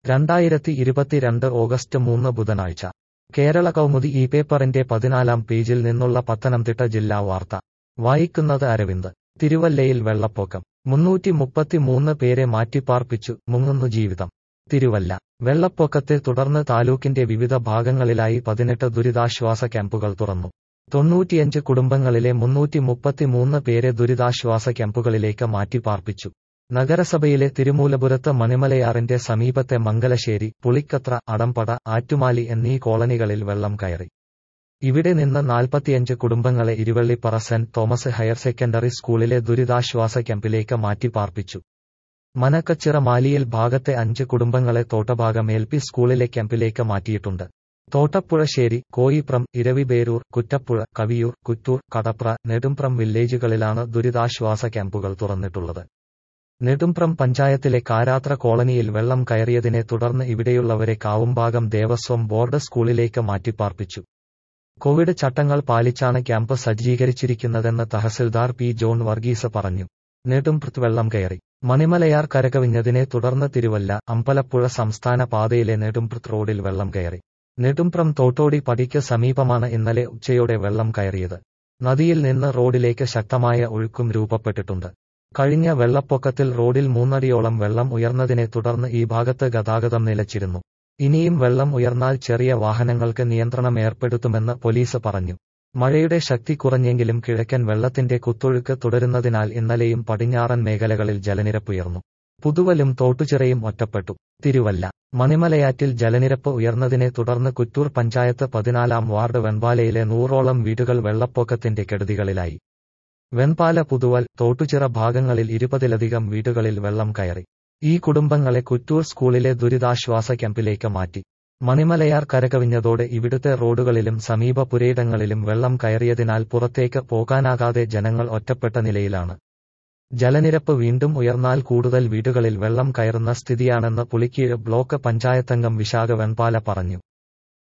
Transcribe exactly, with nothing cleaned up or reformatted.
രണ്ടായിരത്തി ഇരുപത്തിരണ്ട് ഓഗസ്റ്റ് മൂന്ന് ബുധനാഴ്ച കേരള കൗമുദി ഈ പേപ്പറിന്റെ പതിനാലാം പേജിൽ നിന്നുള്ള പത്തനംതിട്ട ജില്ലാ വാർത്ത വായിക്കുന്നത് അരവിന്ദ്. തിരുവല്ലയിൽ വെള്ളപ്പൊക്കം. മുന്നൂറ്റി മുപ്പത്തിമൂന്ന് പേരെ മാറ്റിപ്പാർപ്പിച്ചു, മുങ്ങുന്നു ജീവിതം. തിരുവല്ല. വെള്ളപ്പൊക്കത്തെ തുടർന്ന് താലൂക്കിന്റെ വിവിധ ഭാഗങ്ങളിലായി പതിനെട്ട് ദുരിതാശ്വാസ ക്യാമ്പുകൾ തുറന്നു. തൊണ്ണൂറ്റിയഞ്ച് കുടുംബങ്ങളിലെ മുന്നൂറ്റി മുപ്പത്തിമൂന്ന് പേരെ ദുരിതാശ്വാസ ക്യാമ്പുകളിലേക്ക് മാറ്റിപ്പാർപ്പിച്ചു. നഗരസഭയിലെ തിരുമൂലപുരത്ത് മണിമലയാറിന്റെ സമീപത്തെ മംഗലശ്ശേരി, പുളിക്കത്ര, അടംപട, ആറ്റുമാലി എന്നീ കോളനികളിൽ വെള്ളം കയറി. ഇവിടെ നിന്ന് നാൽപ്പത്തിയഞ്ച് കുടുംബങ്ങളെ Iruvallippara saint Thomas higher secondary സ്കൂളിലെ ദുരിതാശ്വാസ ക്യാമ്പിലേക്ക് മാറ്റിപ്പാർപ്പിച്ചു. മനക്കച്ചിറ മാലിയിൽ ഭാഗത്തെ അഞ്ച് കുടുംബങ്ങളെ തോട്ടഭാഗം എൽ പി സ്കൂളിലെ ക്യാമ്പിലേക്ക് മാറ്റിയിട്ടുണ്ട്. തോട്ടപ്പുഴശ്ശേരി, കോയിപ്രം, ഇരവിപേരൂർ, കുറ്റപ്പുഴ, കവിയൂർ, കുറ്റൂർ, കടപ്ര, നെടുംപ്രം വില്ലേജുകളിലാണ് ദുരിതാശ്വാസ ക്യാമ്പുകൾ തുറന്നിട്ടുള്ളത്. നെടുംപ്രം പഞ്ചായത്തിലെ കാരാത്ര കോളനിയിൽ വെള്ളം കയറിയതിനെ തുടർന്ന് ഇവിടെയുള്ളവരെ കാവുംഭാഗം ദേവസ്വം ബോർഡ് സ്കൂളിലേക്ക് മാറ്റിപ്പാർപ്പിച്ചു. കോവിഡ് ചട്ടങ്ങൾ പാലിച്ചാണ് ക്യാമ്പ് സജ്ജീകരിച്ചിരിക്കുന്നതെന്ന് തഹസിൽദാർ പി ജോൺ വർഗീസ് പറഞ്ഞു. നെടുംപ്രത്ത് വെള്ളം കയറി. മണിമലയാർ കരകവിഞ്ഞതിനെ തുടർന്ന് തിരുവല്ല അമ്പലപ്പുഴ സംസ്ഥാന പാതയിലെ നെടുംപ്രത്ത് റോഡിൽ വെള്ളം കയറി. നെടുംപ്രം തോട്ടോടി പടിക്ക് സമീപമാണ് ഇന്നലെ ഉച്ചയോടെ വെള്ളം കയറിയത്. നദിയിൽ നിന്ന് റോഡിലേക്ക് ശക്തമായ ഒഴുക്കും രൂപപ്പെട്ടിട്ടുണ്ട്. കഴിഞ്ഞ വെള്ളപ്പൊക്കത്തിൽ റോഡിൽ മൂന്നടിയോളം വെള്ളം ഉയർന്നതിനെ തുടർന്ന് ഈ ഭാഗത്ത് ഗതാഗതം നിലച്ചിരുന്നു. ഇനിയും വെള്ളം ഉയർന്നാൽ ചെറിയ വാഹനങ്ങൾക്ക് നിയന്ത്രണം ഏർപ്പെടുത്തുമെന്ന് പോലീസ് പറഞ്ഞു. മഴയുടെ ശക്തി കുറഞ്ഞെങ്കിലും കിഴക്കൻ വെള്ളത്തിന്റെ കുത്തൊഴുക്ക് തുടരുന്നതിനാൽ ഇന്നലെയും പടിഞ്ഞാറൻ മേഖലകളിൽ ജലനിരപ്പുയർന്നു. പുതുവലും തോട്ടുചിറയും ഒറ്റപ്പെട്ടു. തിരുവല്ല. മണിമലയാറ്റിൽ ജലനിരപ്പ് ഉയർന്നതിനെ തുടർന്ന് കുറ്റൂർ പഞ്ചായത്ത് പതിനാലാം വാർഡ് വെൺപാലയിലെ നൂറോളം വീടുകൾ വെള്ളപ്പൊക്കത്തിന്റെ കെടുതികളിലായി. വെൺപാല, പുതുവൽ, തോട്ടുചിറ ഭാഗങ്ങളിൽ ഇരുപതിലധികം വീടുകളിൽ വെള്ളം കയറി. ഈ കുടുംബങ്ങളെ കുറ്റൂർ സ്കൂളിലെ ദുരിതാശ്വാസ ക്യാമ്പിലേക്ക് മാറ്റി. മണിമലയാർ കരകവിഞ്ഞതോടെ ഇവിടുത്തെ റോഡുകളിലും സമീപ പുരയിടങ്ങളിലും വെള്ളം കയറിയതിനാൽ പുറത്തേക്ക് പോകാനാകാതെ ജനങ്ങൾ ഒറ്റപ്പെട്ട നിലയിലാണ്. ജലനിരപ്പ് വീണ്ടും ഉയർന്നാൽ കൂടുതൽ വീടുകളിൽ വെള്ളം കയറുന്ന സ്ഥിതിയാണെന്ന് പുളിക്കീഴ് ബ്ലോക്ക് പഞ്ചായത്തംഗം വിശാഖ വെൺപാല പറഞ്ഞു.